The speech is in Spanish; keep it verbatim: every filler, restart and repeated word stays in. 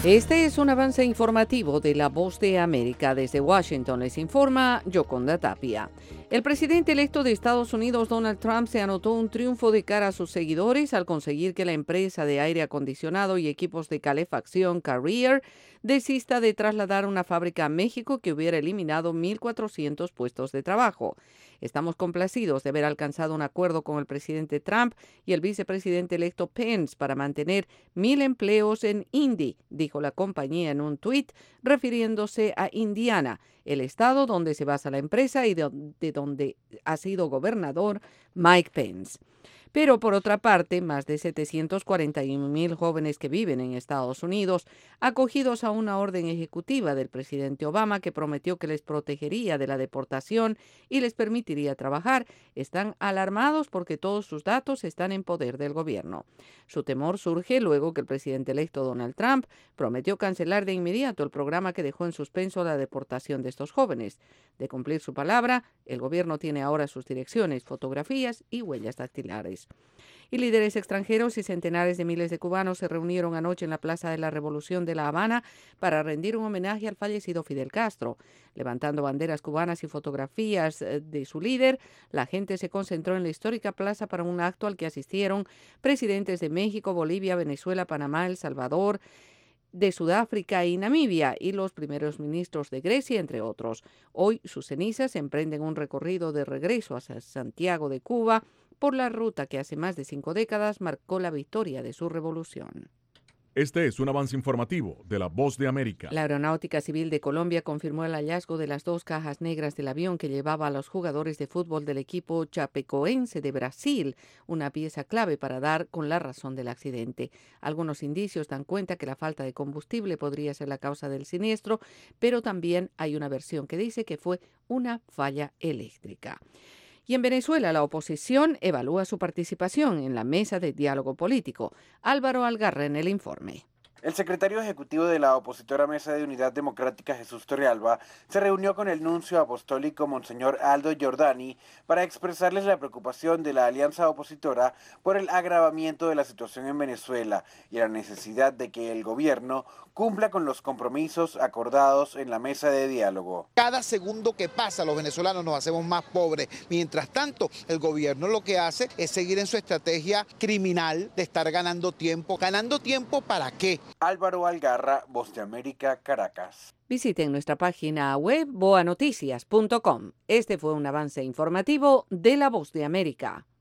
Este es un avance informativo de La Voz de América. Desde Washington les informa Yoconda Tapia. El presidente electo de Estados Unidos, Donald Trump, se anotó un triunfo de cara a sus seguidores al conseguir que la empresa de aire acondicionado y equipos de calefacción Carrier desista de trasladar una fábrica a México que hubiera eliminado mil cuatrocientos puestos de trabajo. Estamos complacidos de haber alcanzado un acuerdo con el presidente Trump y el vicepresidente electo Pence para mantener mil empleos en Indy, dijo la compañía en un tuit refiriéndose a Indiana, el estado donde se basa la empresa y de, de donde ha sido gobernador Mike Pence. Pero por otra parte, más de setecientos cuarenta y un mil jóvenes que viven en Estados Unidos, acogidos a una orden ejecutiva del presidente Obama que prometió que les protegería de la deportación y les permitiría trabajar, están alarmados porque todos sus datos están en poder del gobierno. Su temor surge luego que el presidente electo Donald Trump prometió cancelar de inmediato el programa que dejó en suspenso la deportación de estos jóvenes. De cumplir su palabra, el gobierno tiene ahora sus direcciones, fotografías y huellas dactilares. Y líderes extranjeros y centenares de miles de cubanos se reunieron anoche en la Plaza de la Revolución de La Habana para rendir un homenaje al fallecido Fidel Castro. Levantando banderas cubanas y fotografías de su líder, la gente se concentró en la histórica plaza para un acto al que asistieron presidentes de México, Bolivia, Venezuela, Panamá, El Salvador, de Sudáfrica y Namibia y los primeros ministros de Grecia, entre otros. Hoy sus cenizas emprenden un recorrido de regreso hacia Santiago de Cuba por la ruta que hace más de cinco décadas marcó la victoria de su revolución. Este es un avance informativo de La Voz de América. La Aeronáutica Civil de Colombia confirmó el hallazgo de las dos cajas negras del avión que llevaba a los jugadores de fútbol del equipo chapecoense de Brasil, una pieza clave para dar con la razón del accidente. Algunos indicios dan cuenta que la falta de combustible podría ser la causa del siniestro, pero también hay una versión que dice que fue una falla eléctrica. Y en Venezuela, la oposición evalúa su participación en la mesa de diálogo político. Álvaro Algarra en el informe. El secretario ejecutivo de la opositora Mesa de Unidad Democrática, Jesús Torrealba, se reunió con el nuncio apostólico Monseñor Aldo Giordani para expresarles la preocupación de la alianza opositora por el agravamiento de la situación en Venezuela y la necesidad de que el gobierno cumpla con los compromisos acordados en la mesa de diálogo. Cada segundo que pasa, los venezolanos nos hacemos más pobres. Mientras tanto, el gobierno lo que hace es seguir en su estrategia criminal de estar ganando tiempo. ¿Ganando tiempo para qué? Álvaro Algarra, Voz de América, Caracas. Visiten nuestra página web boa noticias punto com. Este fue un avance informativo de La Voz de América.